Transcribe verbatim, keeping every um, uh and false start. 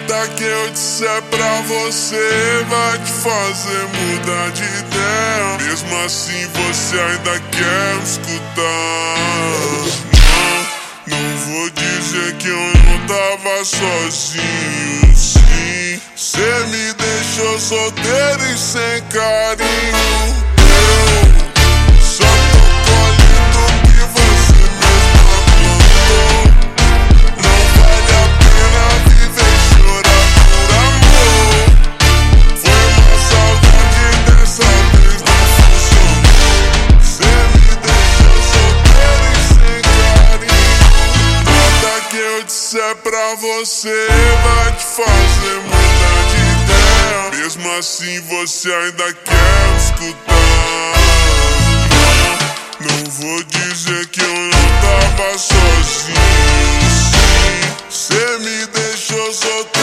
Nada que eu disser pra você vai te fazer mudar de ideia. Mesmo assim você ainda quer me escutar. Não, não vou dizer que eu não tava sozinho, sim. Cê me deixou solteiro e sem carinho. Eu só tô colhendo o que você mesma plantou. Não vale a pena viver e chorar por amor. Foi uma saudade, dessa vez não funcionou. Cê me deixou solteiro e sem carinho. Nada que eu disser pra você vai te fazer mudar de ideia. Mesmo assim você ainda quer me escutar. Não, não vou dizer que eu não tava sozinho, sim. Cê me deixou solteiro.